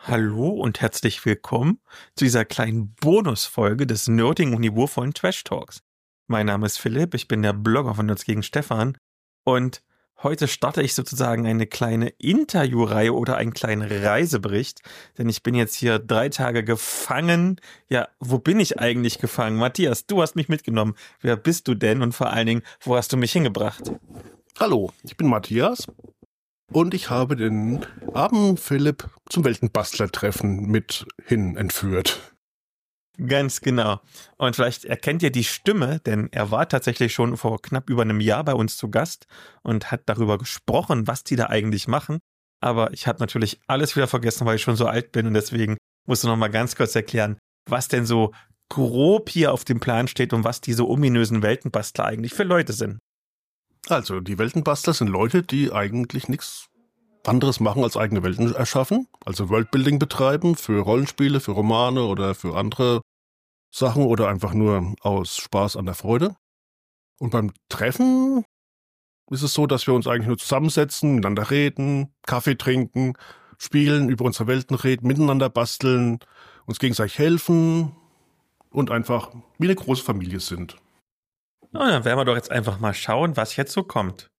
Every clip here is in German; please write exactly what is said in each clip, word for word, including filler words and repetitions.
Hallo und herzlich willkommen zu dieser kleinen Bonusfolge des nerdigen und niveauvollen Trash Talks. Mein Name ist Philipp, ich bin der Blogger von Nerds gegen Stefan und heute starte ich sozusagen eine kleine Interviewreihe oder einen kleinen Reisebericht, denn ich bin jetzt hier drei Tage gefangen. Ja, wo bin ich eigentlich gefangen? Matthias, du hast mich mitgenommen. Wer bist du denn und vor allen Dingen, wo hast du mich hingebracht? Hallo, ich bin Matthias und ich habe den armen Philipp zum Weltenbastler-Treffen mit hin entführt. Ganz genau. Und vielleicht erkennt ihr die Stimme, denn er war tatsächlich schon vor knapp über einem Jahr bei uns zu Gast und hat darüber gesprochen, was die da eigentlich machen. Aber ich habe natürlich alles wieder vergessen, weil ich schon so alt bin und deswegen musst du noch mal ganz kurz erklären, was denn so grob hier auf dem Plan steht und was diese ominösen Weltenbastler eigentlich für Leute sind. Also, die Weltenbastler sind Leute, die eigentlich nichts anderes machen als eigene Welten erschaffen, also Worldbuilding betreiben für Rollenspiele, für Romane oder für andere Sachen oder einfach nur aus Spaß an der Freude. Und beim Treffen ist es so, dass wir uns eigentlich nur zusammensetzen, miteinander reden, Kaffee trinken, spielen, über unsere Welten reden, miteinander basteln, uns gegenseitig helfen und einfach wie eine große Familie sind. Na, dann werden wir doch jetzt einfach mal schauen, was jetzt so kommt.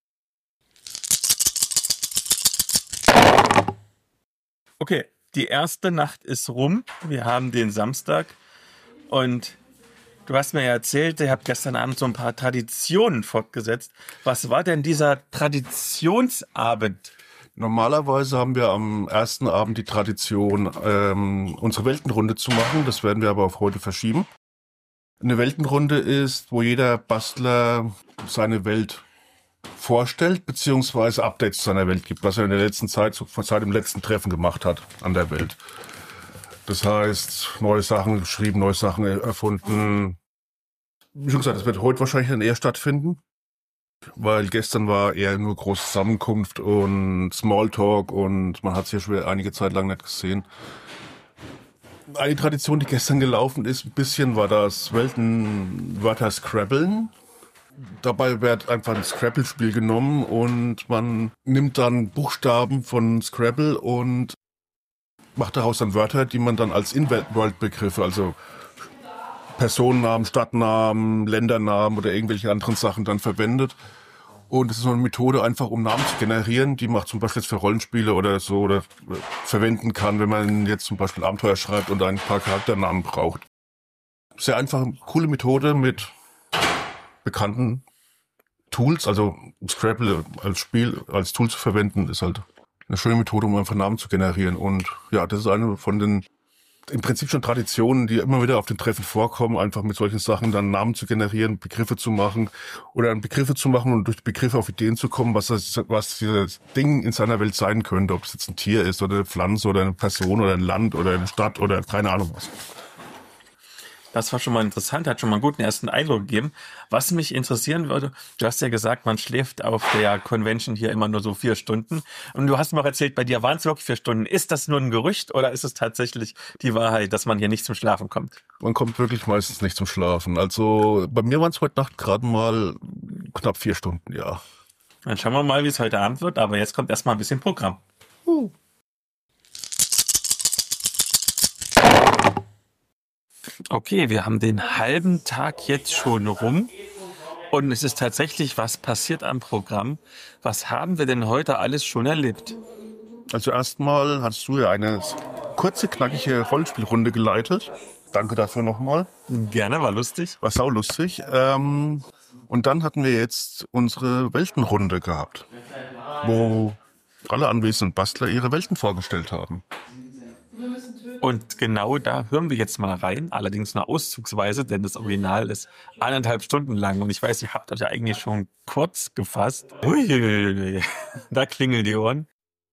Okay, die erste Nacht ist rum. Wir haben den Samstag und du hast mir ja erzählt, ihr habt gestern Abend so ein paar Traditionen fortgesetzt. Was war denn dieser Traditionsabend? Normalerweise haben wir am ersten Abend die Tradition, ähm, unsere Weltenrunde zu machen. Das werden wir aber auf heute verschieben. Eine Weltenrunde ist, wo jeder Bastler seine Welt vorstellt, beziehungsweise Updates zu seiner Welt gibt, was er in der letzten Zeit, seit dem letzten Treffen gemacht hat an der Welt. Das heißt, neue Sachen geschrieben, neue Sachen erfunden. Wie schon gesagt, das wird heute wahrscheinlich dann eher stattfinden, weil gestern war eher nur große Zusammenkunft und Smalltalk und man hat sich ja schon einige Zeit lang nicht gesehen. Eine Tradition, die gestern gelaufen ist, ein bisschen, war das Weltenwörter Scrabbeln. Dabei wird einfach ein Scrabble-Spiel genommen und man nimmt dann Buchstaben von Scrabble und macht daraus dann Wörter, die man dann als In-World-Begriffe, also Personennamen, Stadtnamen, Ländernamen oder irgendwelche anderen Sachen dann verwendet. Und das ist so eine Methode, einfach um Namen zu generieren, die man zum Beispiel jetzt für Rollenspiele oder so oder verwenden kann, wenn man jetzt zum Beispiel Abenteuer schreibt und ein paar Charakternamen braucht. Sehr einfach, coole Methode mit bekannten Tools, also Scrabble als Spiel, als Tool zu verwenden, ist halt eine schöne Methode, um einfach Namen zu generieren. Und ja, das ist eine von den im Prinzip schon Traditionen, die immer wieder auf den Treffen vorkommen, einfach mit solchen Sachen dann Namen zu generieren, Begriffe zu machen oder Begriffe zu machen und durch die Begriffe auf Ideen zu kommen, was das, was dieses Ding in seiner Welt sein könnte, ob es jetzt ein Tier ist oder eine Pflanze oder eine Person oder ein Land oder eine Stadt oder keine Ahnung was. Das war schon mal interessant, hat schon mal einen guten ersten Eindruck gegeben. Was mich interessieren würde, du hast ja gesagt, man schläft auf der Convention hier immer nur so vier Stunden. Und du hast mir auch erzählt, bei dir waren es wirklich vier Stunden. Ist das nur ein Gerücht oder ist es tatsächlich die Wahrheit, dass man hier nicht zum Schlafen kommt? Man kommt wirklich meistens nicht zum Schlafen. Also bei mir waren es heute Nacht gerade mal knapp vier Stunden, ja. Dann schauen wir mal, wie es heute Abend wird. Aber jetzt kommt erstmal ein bisschen Programm. Uh. Okay, wir haben den halben Tag jetzt schon rum und es ist tatsächlich was passiert am Programm. Was haben wir denn heute alles schon erlebt? Also erstmal hast du ja eine kurze, knackige Rollenspielrunde geleitet. Danke dafür nochmal. Gerne, war lustig. War saulustig. Ähm, und dann hatten wir jetzt unsere Weltenrunde gehabt, wo alle anwesenden Bastler ihre Welten vorgestellt haben. Und genau da hören wir jetzt mal rein, allerdings nur auszugsweise, denn das Original ist eineinhalb Stunden lang. Und ich weiß, ihr habt euch ja eigentlich schon kurz gefasst. Uiuiui, da klingeln die Ohren.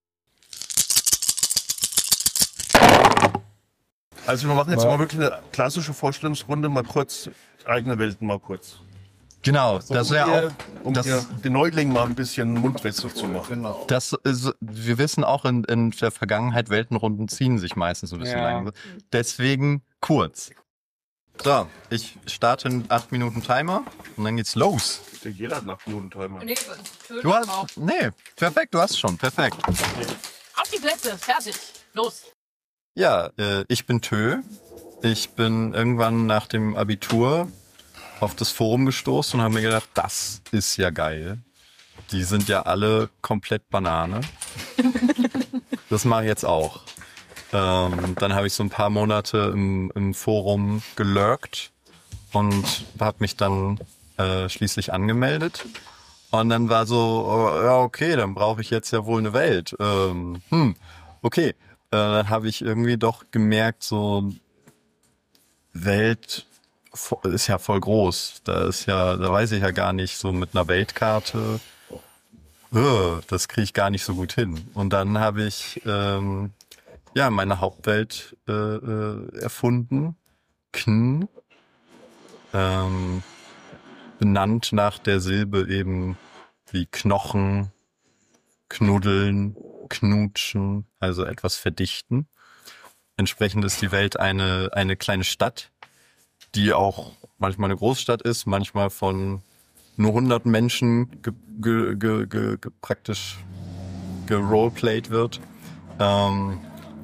Also wir machen jetzt mal wirklich eine klassische Vorstellungsrunde, mal kurz eigene Welten, mal kurz. Genau, So, das um wäre ihr- auch, um das, ihr, den Neuling mal ein bisschen mundwässrig zu machen. Genau. das ist, wir wissen auch in, in der Vergangenheit, Weltenrunden ziehen sich meistens so ein bisschen Ja. lang. Deswegen kurz. So, ich starte einen acht Minuten Timer und dann geht's los. Jeder hat nach Minuten Timer. Nee, Du hast, nee, perfekt, du hast schon, perfekt. auf die Plätze, fertig, los. Ja, äh, ich bin Tö. Ich bin irgendwann nach dem Abitur auf das Forum gestoßen und habe mir gedacht, das ist ja geil. Die sind ja alle komplett Banane. Das mache ich jetzt auch. Ähm, dann habe ich so ein paar Monate im, im Forum gelurkt und habe mich dann äh, schließlich angemeldet. Und dann war so, oh, ja okay, dann brauche ich jetzt ja wohl eine Welt. Ähm, hm, okay. Äh, dann habe ich irgendwie doch gemerkt, so Welt ist ja voll groß. Da ist ja, da weiß ich ja gar nicht, so mit einer Weltkarte, uh, das kriege ich gar nicht so gut hin. Und dann habe ich ähm, ja meine Hauptwelt äh, äh, erfunden, Kn, ähm, benannt nach der Silbe eben wie Knochen, Knuddeln, Knutschen, also etwas verdichten. Entsprechend ist die Welt eine eine kleine Stadt, die auch manchmal eine Großstadt ist, manchmal von nur hundert Menschen ge, ge, ge, ge, ge, praktisch geroleplayed wird. Ähm,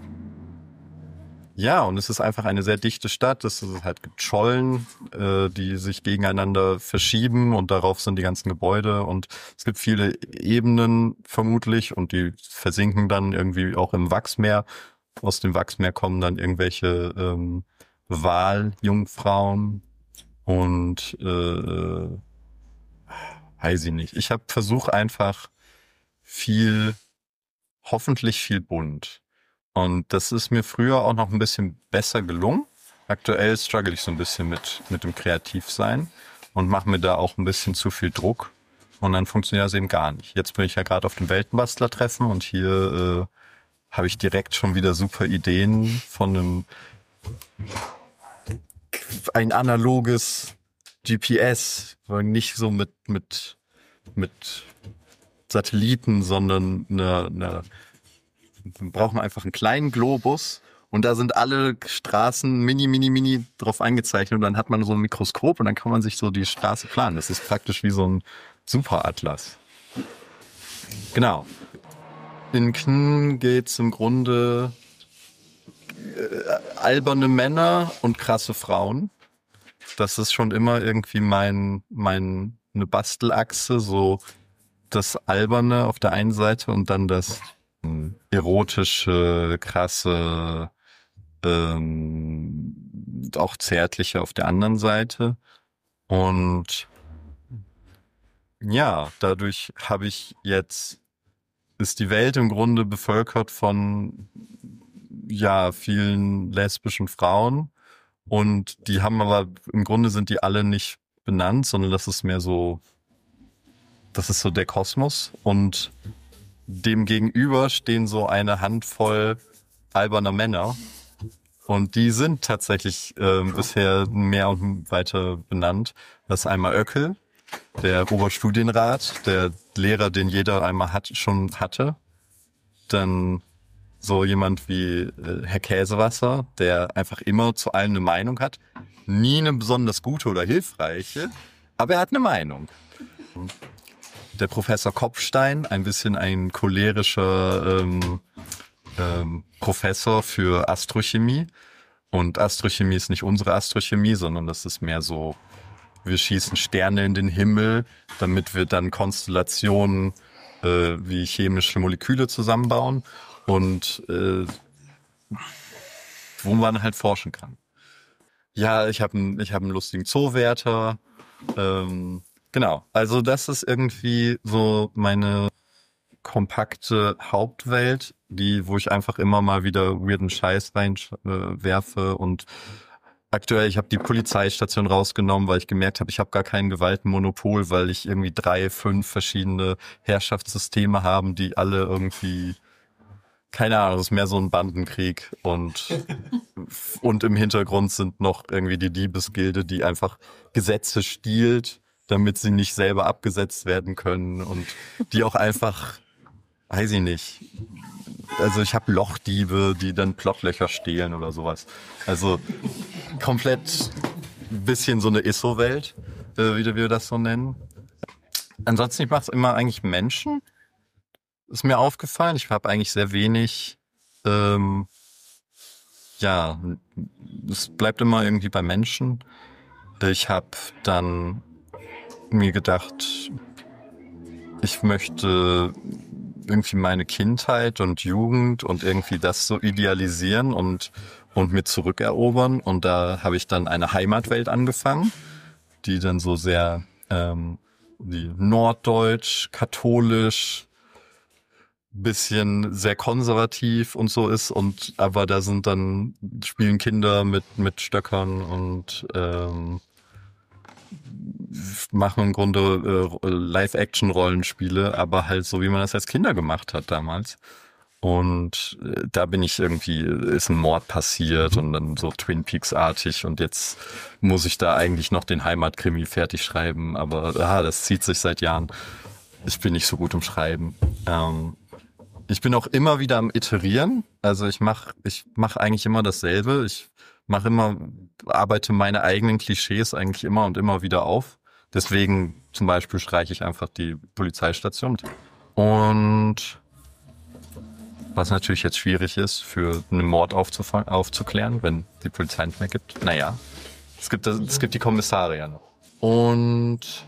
ja, und es ist einfach eine sehr dichte Stadt. Es ist halt gibt Schollen, äh, die sich gegeneinander verschieben und darauf sind die ganzen Gebäude und es gibt viele Ebenen vermutlich und die versinken dann irgendwie auch im Wachsmeer. Aus dem Wachsmeer kommen dann irgendwelche ähm, Waljungfrauen und äh, weiß ich nicht. Ich habe versucht einfach viel, hoffentlich viel bunt. Und das ist mir früher auch noch ein bisschen besser gelungen. Aktuell struggle ich so ein bisschen mit mit dem Kreativsein und mache mir da auch ein bisschen zu viel Druck. Und dann funktioniert das eben gar nicht. Jetzt bin ich ja gerade auf dem Weltenbastler-Treffen und hier äh, habe ich direkt schon wieder super Ideen von einem ein analoges G P S, nicht so mit mit mit Satelliten, sondern eine, eine wir brauchen einfach einen kleinen Globus und da sind alle Straßen mini, mini, mini drauf eingezeichnet und dann hat man so ein Mikroskop und dann kann man sich so die Straße planen. Das ist praktisch wie so ein Superatlas. Genau. In Kn geht's im Grunde äh, alberne Männer und krasse Frauen. Das ist schon immer irgendwie mein, mein, eine Bastelachse, so das Alberne auf der einen Seite und dann das ähm, erotische, krasse, ähm, auch zärtliche auf der anderen Seite. Und ja, dadurch habe ich jetzt, ist die Welt im Grunde bevölkert von, ja, vielen lesbischen Frauen. Und die haben aber, im Grunde sind die alle nicht benannt, sondern das ist mehr so, das ist so der Kosmos. Und dem gegenüber stehen so eine Handvoll alberner Männer. Und die sind tatsächlich äh, bisher mehr und weiter benannt. Das ist einmal Öckel, der Oberstudienrat, der Lehrer, den jeder einmal hat, schon hatte. Dann so jemand wie äh, Herr Käsewasser, der einfach immer zu allem eine Meinung hat. Nie eine besonders gute oder hilfreiche, aber er hat eine Meinung. Der Professor Kopfstein, ein bisschen ein cholerischer ähm, ähm, Professor für Astrochemie. Und Astrochemie ist nicht unsere Astrochemie, sondern das ist mehr so, wir schießen Sterne in den Himmel, damit wir dann Konstellationen äh, wie chemische Moleküle zusammenbauen. Und äh, wo man halt forschen kann. Ja, ich habe einen, ich habe einen lustigen Zoowärter. Ähm, genau, also das ist irgendwie so meine kompakte Hauptwelt, die, wo ich einfach immer mal wieder weirden Scheiß reinwerfe äh, und aktuell, ich habe die Polizeistation rausgenommen, weil ich gemerkt habe, ich habe gar kein Gewaltenmonopol, weil ich irgendwie drei, fünf verschiedene Herrschaftssysteme haben, die alle irgendwie, keine Ahnung, das ist mehr so ein Bandenkrieg und und im Hintergrund sind noch irgendwie die Diebesgilde, die einfach Gesetze stiehlt, damit sie nicht selber abgesetzt werden können und die auch einfach, weiß ich nicht, also ich habe Lochdiebe, die dann Plottlöcher stehlen oder sowas. Also komplett ein bisschen so eine I S O-Welt, äh, wie wir das so nennen. Ansonsten, ich mache es immer eigentlich Menschen. Ist mir aufgefallen. Ich habe eigentlich sehr wenig ähm, ja, es bleibt immer irgendwie bei Menschen. Ich habe dann mir gedacht, ich möchte irgendwie meine Kindheit und Jugend und irgendwie das so idealisieren und, und mir zurückerobern. Und da habe ich dann eine Heimatwelt angefangen, die dann so sehr ähm, die norddeutsch, katholisch, bisschen sehr konservativ und so ist. Und aber da sind dann, spielen Kinder mit, mit Stöckern und ähm, machen im Grunde äh, Live-Action-Rollenspiele, aber halt so, wie man das als Kinder gemacht hat damals. Und äh, da bin ich irgendwie, ist ein Mord passiert und dann so Twin Peaks-artig und jetzt muss ich da eigentlich noch den Heimatkrimi fertig schreiben, aber ah, das zieht sich seit Jahren. Ich bin nicht so gut im Schreiben. Ähm, ich bin auch immer wieder am Iterieren, also ich mache ich mach eigentlich immer dasselbe. Ich mache immer, arbeite meine eigenen Klischees eigentlich immer und immer wieder auf. Deswegen zum Beispiel streiche ich einfach die Polizeistation. Und was natürlich jetzt schwierig ist, für einen Mord aufzuf- aufzuklären, wenn die Polizei nicht mehr gibt. Naja, es gibt, das, es gibt die Kommissare ja noch. Und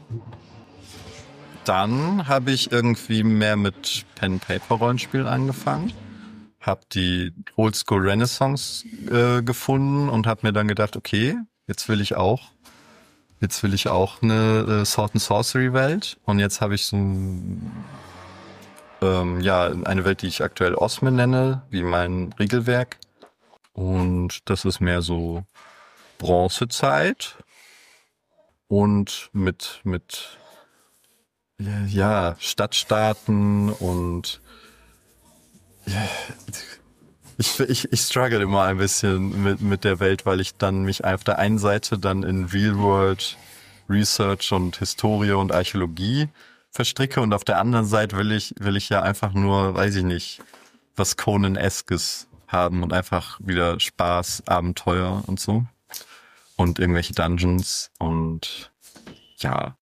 dann habe ich irgendwie mehr mit Pen-Paper-Rollenspielen angefangen. Habe die Oldschool Renaissance äh, gefunden und habe mir dann gedacht, okay, jetzt will ich auch, jetzt will ich auch eine äh, Sword and Sorcery Welt. Und jetzt habe ich so ein, ähm, ja, eine Welt, die ich aktuell Osme nenne, wie mein Regelwerk. Und das ist mehr so Bronzezeit und mit mit ja Stadtstaaten und ja, ich, ich, ich struggle immer ein bisschen mit, mit der Welt, weil ich dann mich auf der einen Seite dann in Real-World Research und Historie und Archäologie verstricke und auf der anderen Seite will ich, will ich ja einfach nur, weiß ich nicht, was Conan-eskes haben und einfach wieder Spaß, Abenteuer und so. Und irgendwelche Dungeons und ja.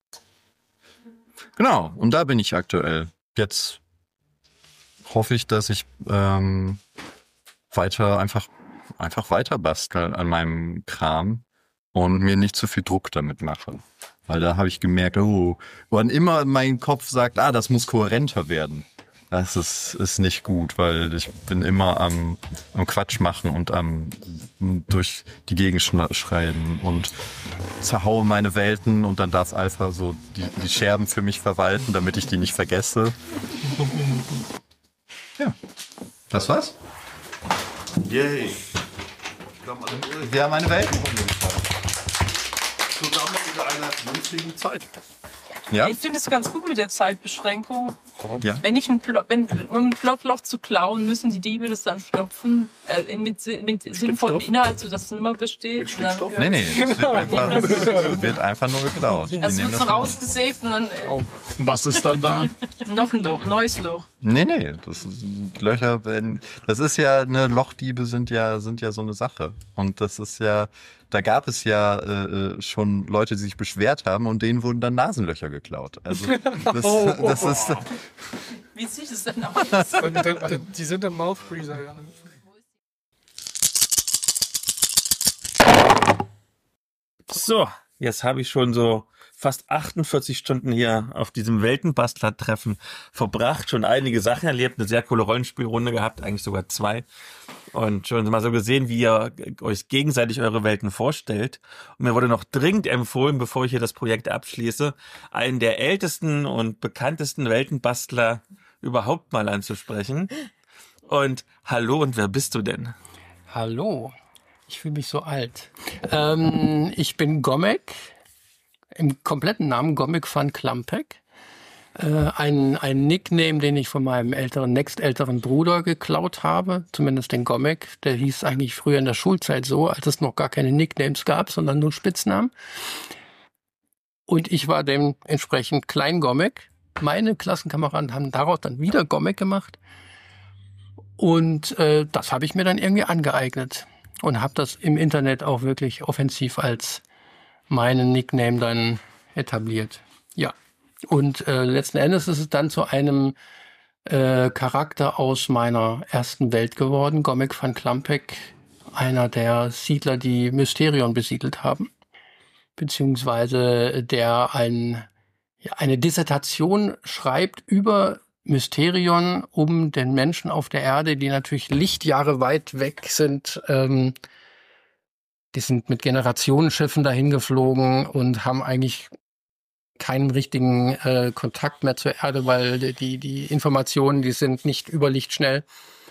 Genau, und da bin ich aktuell. Jetzt hoffe ich, dass ich ähm, weiter einfach einfach weiter bastel an meinem Kram und mir nicht zu viel Druck damit mache. Weil da habe ich gemerkt, oh, wann immer mein Kopf sagt, ah, das muss kohärenter werden. Das ist, ist nicht gut, weil ich bin immer am, am Quatsch machen und am durch die Gegend schreiben und zerhaue meine Welten und dann darf Alpha so die, die Scherben für mich verwalten, damit ich die nicht vergesse. Ja, das war's. Yay. Wir haben eine Weltenrunde. Zusammen in einer vernünftigen Zeit. Ja? Ich finde es ganz gut mit der Zeitbeschränkung. Ja. Wenn ich ein, Plo- wenn, um ein Plotloch zu klauen, müssen die Diebe das dann stopfen äh, mit, mit sinnvollem Inhalt, sodass es immer besteht. Und dann, Nee, nee, es wird einfach, es wird einfach nur geklaut. Die das nehmen wird so das- rausgesaved und dann äh, Was ist dann da? noch ein Loch, neues Loch. Nee, nee, das ist Löcher, wenn, das ist ja, ne, Lochdiebe sind ja, sind ja so eine Sache. Und das ist ja, da gab es ja äh, schon Leute, die sich beschwert haben und denen wurden dann Nasenlöcher geklaut. Also, das, das ist, Wie sieht es denn aus? Die sind im Mouthfreezer, ja. So, jetzt habe ich schon so fast achtundvierzig Stunden hier auf diesem Weltenbastler-Treffen verbracht, schon einige Sachen erlebt, eine sehr coole Rollenspielrunde gehabt, eigentlich sogar zwei. Und schon mal so gesehen, wie ihr euch gegenseitig eure Welten vorstellt. Und mir wurde noch dringend empfohlen, bevor ich hier das Projekt abschließe, einen der ältesten und bekanntesten Weltenbastler überhaupt mal anzusprechen. Und hallo, und wer bist du denn? Hallo, ich fühle mich so alt. Ähm, ich bin Gomek, im kompletten Namen Gomek van Klampek. Äh, ein, ein Nickname, den ich von meinem älteren, nächstälteren Bruder geklaut habe, zumindest den Gomek. Der hieß eigentlich früher in der Schulzeit so, als es noch gar keine Nicknames gab, sondern nur Spitznamen. Und ich war dementsprechend Klein Gomek. Meine Klassenkameraden haben daraus dann wieder Gomek gemacht. Und äh, das habe ich mir dann irgendwie angeeignet und habe das im Internet auch wirklich offensiv als meinen Nickname dann etabliert. Ja. Und äh, letzten Endes ist es dann zu einem äh, Charakter aus meiner ersten Welt geworden, Gomek van Klampek, einer der Siedler, die Mysterion besiedelt haben, beziehungsweise der ein, ja, eine Dissertation schreibt über Mysterion, um den Menschen auf der Erde, die natürlich Lichtjahre weit weg sind, ähm, die sind mit Generationenschiffen dahin geflogen und haben eigentlich keinen richtigen äh, Kontakt mehr zur Erde, weil die, die Informationen, die sind nicht über Licht schnell.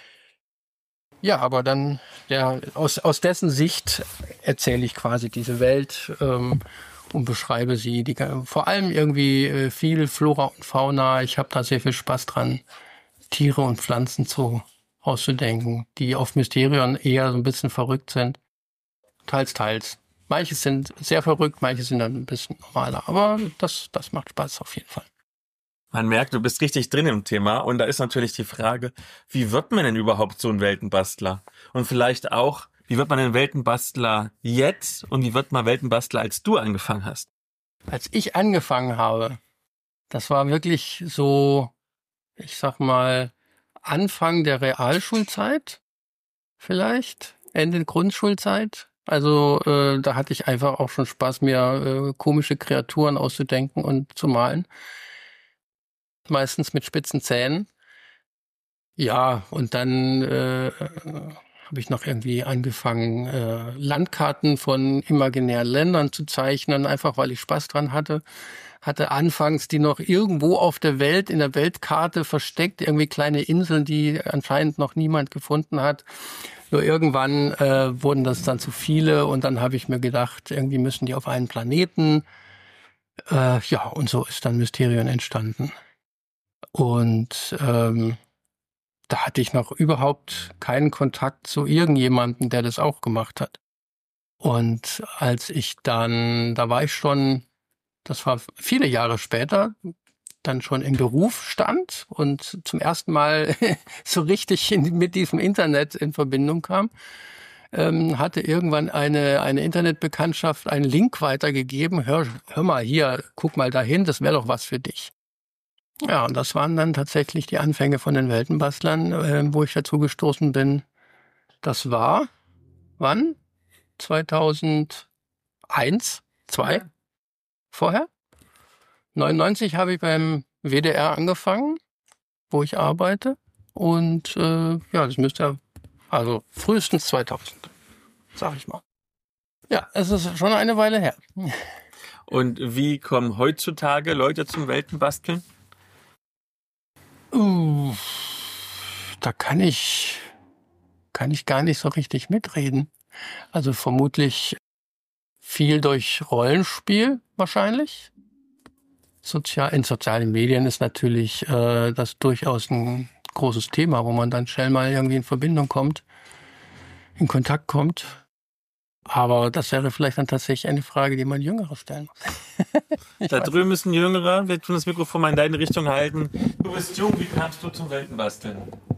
Ja, aber dann der, aus, aus dessen Sicht erzähle ich quasi diese Welt ähm, und beschreibe sie. Die, vor allem irgendwie äh, viel Flora und Fauna. Ich habe da sehr viel Spaß dran, Tiere und Pflanzen zu auszudenken, die auf Mysterion eher so ein bisschen verrückt sind. Teils, teils. Manche sind sehr verrückt, manche sind dann ein bisschen normaler. Aber das, das macht Spaß auf jeden Fall. Man merkt, du bist richtig drin im Thema. Und da ist natürlich die Frage, wie wird man denn überhaupt so ein Weltenbastler? Und vielleicht auch, wie wird man ein Weltenbastler jetzt? Und wie wird man Weltenbastler, als du angefangen hast? Als ich angefangen habe, das war wirklich so, ich sag mal, Anfang der Realschulzeit vielleicht, Ende Grundschulzeit. Also äh, da hatte ich einfach auch schon Spaß, mir äh, komische Kreaturen auszudenken und zu malen. Meistens mit spitzen Zähnen. Ja, und dann äh, habe ich noch irgendwie angefangen, äh, Landkarten von imaginären Ländern zu zeichnen, einfach weil ich Spaß dran hatte. Hatte anfangs die noch irgendwo auf der Welt, in der Weltkarte versteckt, irgendwie kleine Inseln, die anscheinend noch niemand gefunden hat. Nur irgendwann äh, wurden das dann zu viele und dann habe ich mir gedacht, irgendwie müssen die auf einen Planeten. Äh, ja, und so ist dann Mysterion entstanden. Und ähm, da hatte ich noch überhaupt keinen Kontakt zu irgendjemandem, der das auch gemacht hat. Und als ich dann, da war ich schon, das war viele Jahre später, dann schon im Beruf stand und zum ersten Mal so richtig in, mit diesem Internet in Verbindung kam, ähm, hatte irgendwann eine, eine Internetbekanntschaft einen Link weitergegeben. Hör, hör mal hier, guck mal dahin, das wäre doch was für dich. Ja, und das waren dann tatsächlich die Anfänge von den Weltenbastlern, äh, wo ich dazu gestoßen bin. Das war, wann? zweitausendeins, zwei? Ja. Vorher? neunundneunzig habe ich beim W D R angefangen, wo ich arbeite. Und äh, ja, das müsste ja, also frühestens zweitausend, sag ich mal. Ja, es ist schon eine Weile her. Und wie kommen heutzutage Leute zum Weltenbasteln? Uh, da kann ich, kann ich gar nicht so richtig mitreden. Also vermutlich viel durch Rollenspiel wahrscheinlich. Sozial, in sozialen Medien ist natürlich äh, das durchaus ein großes Thema, wo man dann schnell mal irgendwie in Verbindung kommt, in Kontakt kommt. Aber das wäre vielleicht dann tatsächlich eine Frage, die man Jüngere stellen muss. Da drüben müssen Jüngere, wir tun das Mikrofon mal in deine Richtung halten. Du bist jung, wie kamst du zum Weltenbasteln?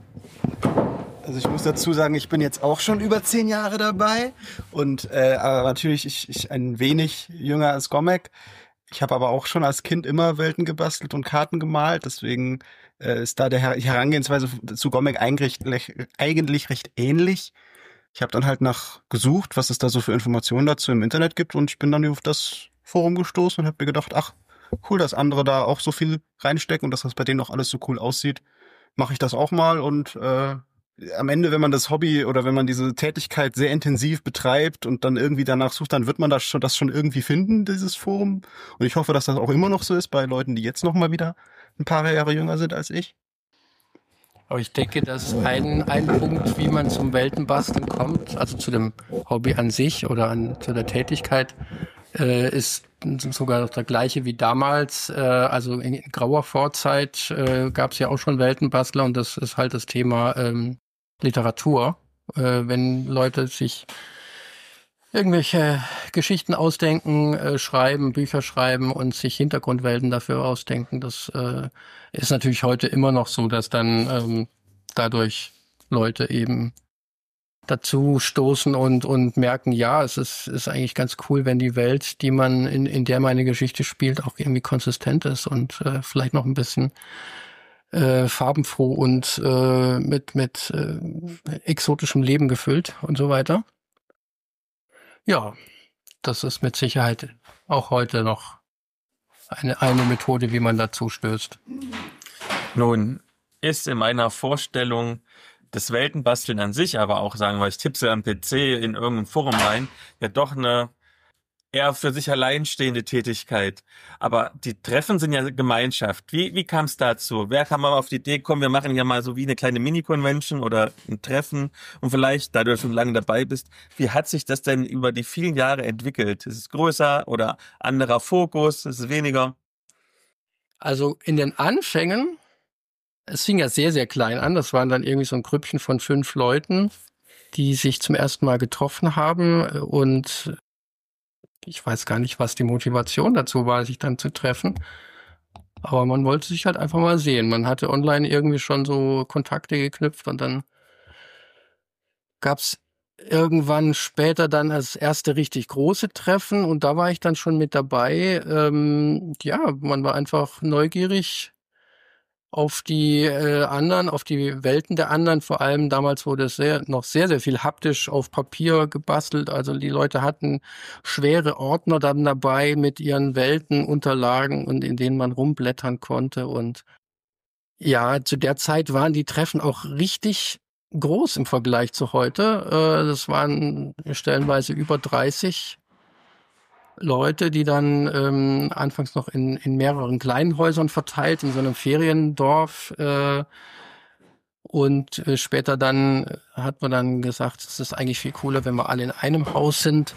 Also ich muss dazu sagen, ich bin jetzt auch schon über zehn Jahre dabei. Und äh, aber natürlich ich, ich ein wenig jünger als Gomek. Ich habe aber auch schon als Kind immer Welten gebastelt und Karten gemalt. Deswegen äh, ist da der Her- Herangehensweise zu Gomek eigentlich, eigentlich recht ähnlich. Ich habe dann halt nach gesucht, was es da so für Informationen dazu im Internet gibt. Und ich bin dann auf das Forum gestoßen und habe mir gedacht, ach, cool, dass andere da auch so viel reinstecken und dass das bei denen auch alles so cool aussieht. Mache ich das auch mal. Und äh, am Ende, wenn man das Hobby oder wenn man diese Tätigkeit sehr intensiv betreibt und dann irgendwie danach sucht, dann wird man das schon, das schon irgendwie finden, dieses Forum. Und ich hoffe, dass das auch immer noch so ist bei Leuten, die jetzt noch mal wieder ein paar Jahre jünger sind als ich. Aber ich denke, dass ein, ein Punkt, wie man zum Weltenbasteln kommt, also zu dem Hobby an sich oder an, zu der Tätigkeit, äh, ist sogar der gleiche wie damals. Äh, also in grauer Vorzeit äh, gab es ja auch schon Weltenbastler und das ist halt das Thema ähm, Literatur. Äh, wenn Leute sich irgendwelche Geschichten ausdenken, äh, schreiben, Bücher schreiben und sich Hintergrundwelten dafür ausdenken, das äh, ist natürlich heute immer noch so, dass dann ähm, dadurch Leute eben dazu stoßen und und merken, ja, es ist ist eigentlich ganz cool, wenn die Welt, die man in in der meine Geschichte spielt, auch irgendwie konsistent ist und äh, vielleicht noch ein bisschen äh, farbenfroh und äh, mit, mit äh, exotischem Leben gefüllt und so weiter. Ja, das ist mit Sicherheit auch heute noch eine, eine Methode, wie man dazu stößt. Nun ist in meiner Vorstellung das Weltenbasteln an sich, aber auch, sagen wir, ich tippe am P C in irgendein Forum rein, ja doch eine eher für sich alleinstehende Tätigkeit. Aber die Treffen sind ja Gemeinschaft. Wie, wie kam es dazu? Wer kam mal auf die Idee, komm, wir machen ja mal so wie eine kleine Mini-Convention oder ein Treffen und vielleicht, da du schon lange dabei bist, wie hat sich das denn über die vielen Jahre entwickelt? Ist es größer oder anderer Fokus? Ist es weniger? Also in den Anfängen, es fing ja sehr, sehr klein an. Das waren dann irgendwie so ein Grüppchen von fünf Leuten, die sich zum ersten Mal getroffen haben. Und ich weiß gar nicht, was die Motivation dazu war, sich dann zu treffen. Aber man wollte sich halt einfach mal sehen. Man hatte online irgendwie schon so Kontakte geknüpft und dann gab's irgendwann später dann das erste richtig große Treffen und da war ich dann schon mit dabei. Ähm, ja, man war einfach neugierig auf die äh, anderen, auf die Welten der anderen. Vor allem damals wurde es sehr, noch sehr, sehr viel haptisch auf Papier gebastelt. Also die Leute hatten schwere Ordner dann dabei mit ihren Weltenunterlagen und in denen man rumblättern konnte. Und ja, zu der Zeit waren die Treffen auch richtig groß im Vergleich zu heute. Äh, das waren stellenweise über dreißig Leute, die dann ähm, anfangs noch in, in mehreren kleinen Häusern verteilt, in so einem Feriendorf. Äh, und äh, später dann hat man dann gesagt, es ist eigentlich viel cooler, wenn wir alle in einem Haus sind.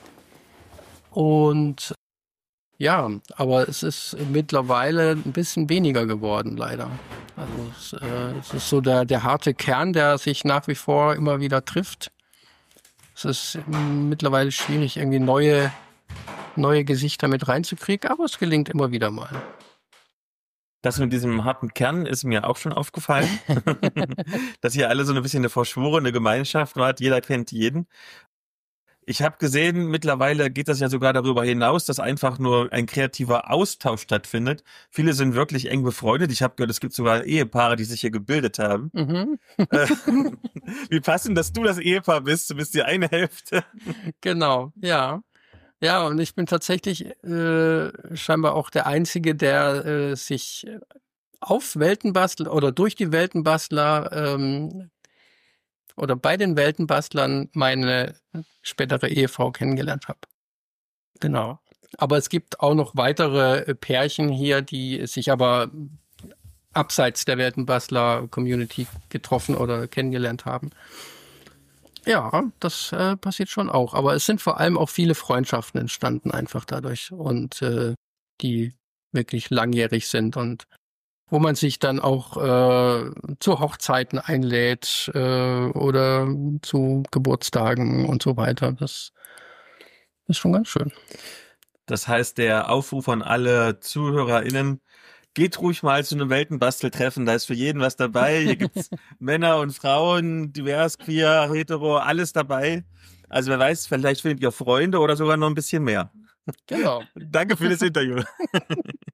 Und ja, aber es ist mittlerweile ein bisschen weniger geworden, leider. Also es, äh, es ist so der, der harte Kern, der sich nach wie vor immer wieder trifft. Es ist mittlerweile schwierig, irgendwie neue neue Gesichter mit reinzukriegen, aber es gelingt immer wieder mal. Das mit diesem harten Kern ist mir auch schon aufgefallen, dass ihr alle so ein bisschen eine verschworene Gemeinschaft wart, jeder kennt jeden. Ich habe gesehen, mittlerweile geht das ja sogar darüber hinaus, dass einfach nur ein kreativer Austausch stattfindet. Viele sind wirklich eng befreundet. Ich habe gehört, es gibt sogar Ehepaare, die sich hier gebildet haben. Mhm. Wie passend, dass du das Ehepaar bist, du bist die eine Hälfte. Genau, ja. Ja, und ich bin tatsächlich äh, scheinbar auch der Einzige, der äh, sich auf Weltenbastler oder durch die Weltenbastler ähm, oder bei den Weltenbastlern meine spätere Ehefrau kennengelernt habe. Genau. Aber es gibt auch noch weitere Pärchen hier, die sich aber abseits der Weltenbastler-Community getroffen oder kennengelernt haben. Ja, das äh, passiert schon auch. Aber es sind vor allem auch viele Freundschaften entstanden einfach dadurch und äh, die wirklich langjährig sind und wo man sich dann auch äh, zu Hochzeiten einlädt äh, oder zu Geburtstagen und so weiter. Das ist schon ganz schön. Das heißt, der Aufruf an alle ZuhörerInnen, geht ruhig mal zu einem Weltenbasteltreffen, da ist für jeden was dabei. Hier gibt's Männer und Frauen, divers, queer, hetero, alles dabei. Also wer weiß, vielleicht findet ihr Freunde oder sogar noch ein bisschen mehr. Genau. Danke für das Interview.